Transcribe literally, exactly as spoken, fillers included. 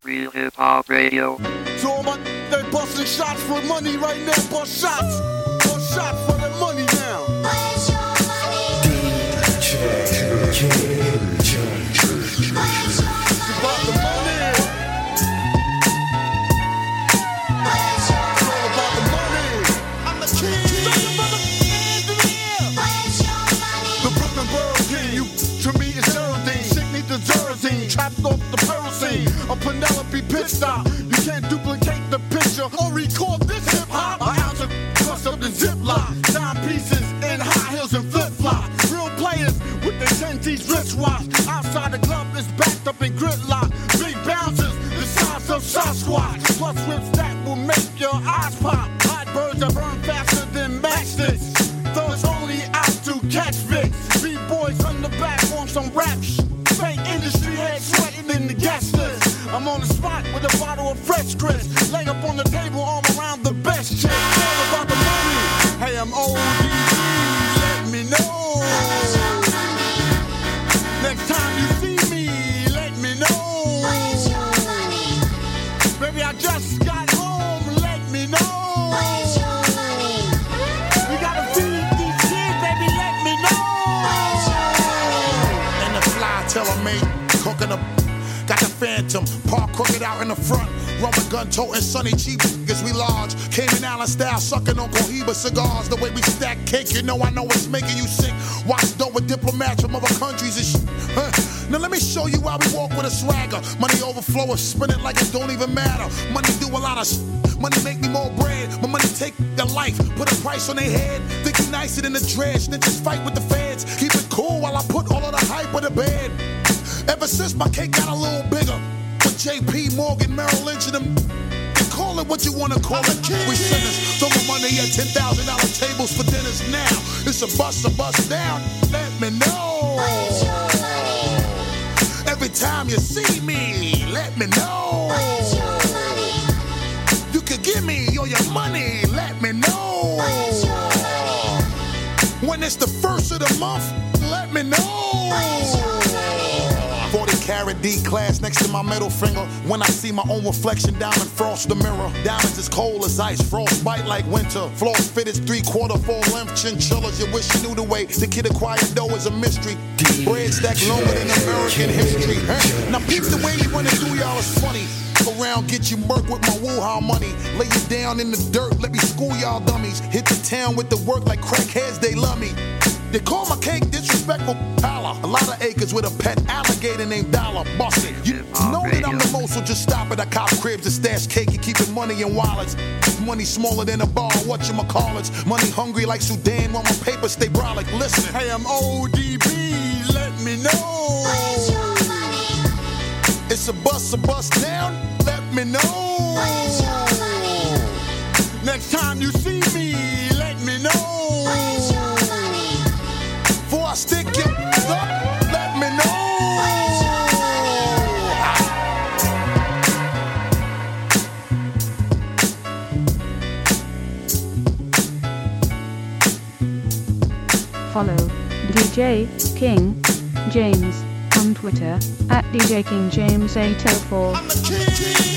Real Hip Hop Radio. So all my they busting shots for money right now. Bust shots, bust shots for the money now. Where's your money? D J King James. It's about the money. Where's your It's all about the money. I'm the king. Where's your money? The Brooklyn Borough King. You to me is Geraldine. Sick need the Zerazine. Trapped off the pearl scene. A Penelope pit stop. You can't duplicate the picture or record this hip hop. An ounce of crust up the ziplock. Dime pieces in high heels and flip flops. Real players with their ten T's wristwatch. Outside the club is backed up in gridlock. Big bouncers the size of Sasquatch. Plus whips that will make your eyes pop. Hot birds that burn faster than matchsticks. Those only out to catch Vicks. B-boys on the back on some rap sh- Fake industry head sweating in the guest list. I'm on the spot with a bottle of fresh Chris. Lay up on the table, arm around the best chick. All about the money. Hey, I'm O D B, let me know. Next time you see me, let me know. Where's your money? Baby, I just got home, let me know. Where's your money? We gotta feed these kids, baby, let me know. And the fly teller mate, cooking up. Got the phantom, park crooked out in the front. Rubber gun toting sunny cheap as we large. Cayman Island style, sucking on Cohiba cigars. The way we stack cake, you know I know it's making you sick. Watch though with diplomats from other countries and shit. Huh. Now let me show you how we walk with a swagger. Money overflow or spin it like it don't even matter. Money do a lot of shit. Money make me more bread. My money take their life, put a price on their head. Think you nicer than the dredge, then just fight with the feds. Keep it cool while I put all of the hype on the bed. Ever since my cake got a little bigger, with J P Morgan, Merrill Lynch, and them, you call it what you wanna call it. We sinners, throw my money at ten thousand dollar tables for dinners now. It's a bust, a bust down. Let me know. Where's your money? Every time you see me, let me know. Where's your money? You could give me all your money, let me know. Where's your money? When it's the first of the month, let me know. Where's your money? forty carat D class next to my middle finger. When I see my own reflection, diamond frost the mirror. Diamonds as cold as ice, frost bite like winter. Floors fitted three quarter full length chinchillas. You wish you knew the way the kid acquired dough is a mystery. Bread stacked longer than American history. Huh? Now peep the way we running through y'all is funny. Around, get you murk with my woo-how money. Lay you down in the dirt, let me school y'all dummies. Hit the town with the work like crackheads, they love me. They call my cake disrespectful pala. A lot of acres with a pet alligator named Dollar. Bust it. You know that I'm the most, so just stop at a cop cribs to stash cake and keeping money in wallets. Money smaller than a bar, whatchamacallits. Money hungry like Sudan while my papers stay brolic. Listen. Hey, I'm O D B, let me know. Where's your money? It's a bust, a bust down. Let me know. Where's your money? Next time you see me, let me know. Where's your money? Before I stick you up, let me know. Where's your Follow D J King James on Twitter at D J King James eight oh four. I'm the king.